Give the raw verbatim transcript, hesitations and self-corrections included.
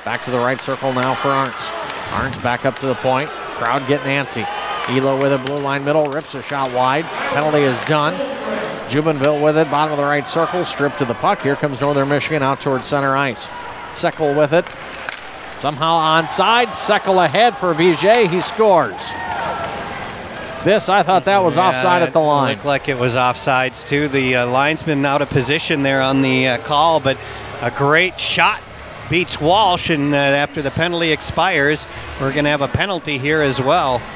Back to the right circle now for Arntz. Arntz back up to the point. Crowd getting antsy. Elo with it, blue line middle, rips a shot wide. Penalty is done. Jubenville with it, bottom of the right circle, stripped to the puck. Here comes Northern Michigan out towards center ice. Seckel with it. Somehow onside. Seckel ahead for Vigier. He scores. This, I thought that was yeah, offside at the line. It looked like it was offsides too. The uh, linesman out of position there on the uh, call, but a great shot beats Walsh, and uh, after the penalty expires, we're going to have a penalty here as well.